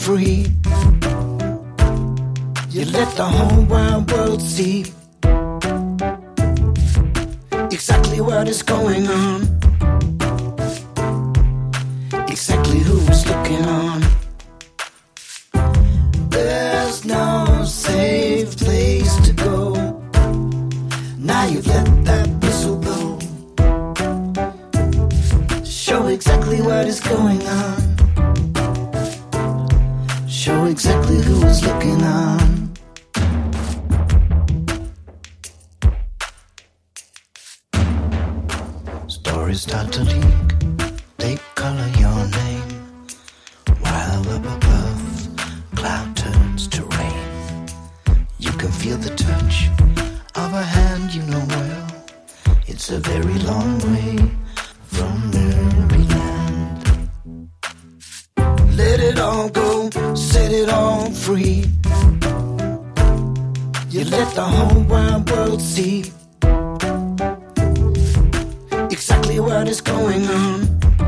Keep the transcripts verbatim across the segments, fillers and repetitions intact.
free. You let the whole wide world see exactly what is going on, exactly who's looking on. There's no safe place to go. Now you've let that whistle blow. Show exactly what is going on. Show exactly who is looking on. Stories start to leak, they color your name, while up above, cloud turns to rain. You can feel the touch of a hand you know well. It's a very long way from Maryland. Let it all go, set it all free. You let the whole wide world see exactly what is going on,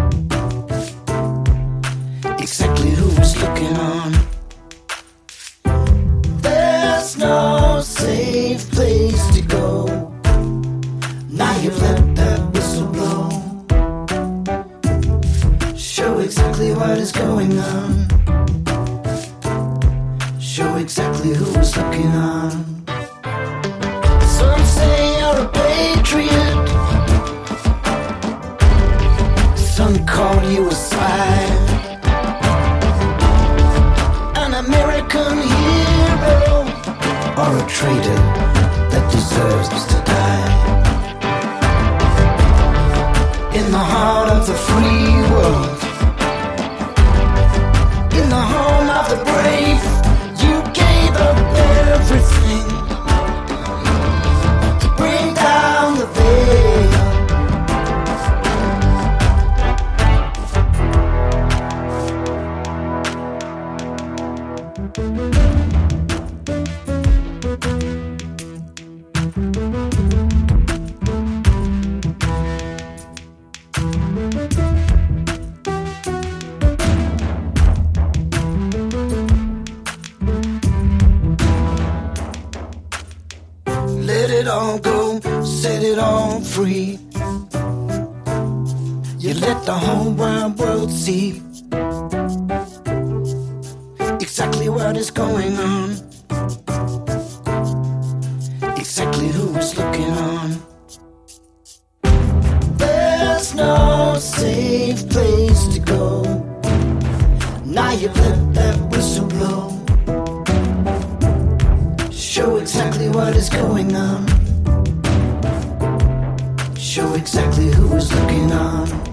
exactly who's looking on. There's no safe place to go. Now you've let that whistle blow. Show exactly what is going on. Show exactly who is looking on. Some say you're a patriot, some call you a spy, an American hero, or a traitor that deserves to die. In the heart of the free world, in the home of the brave, you gave up everything to bring down the veil. Let it all go, set it all free. You let the whole wide world see exactly what is going on, exactly who's looking on. There's no safe place to go. Now you've let that whistle blow. Show exactly what is going on. Show exactly who is looking on.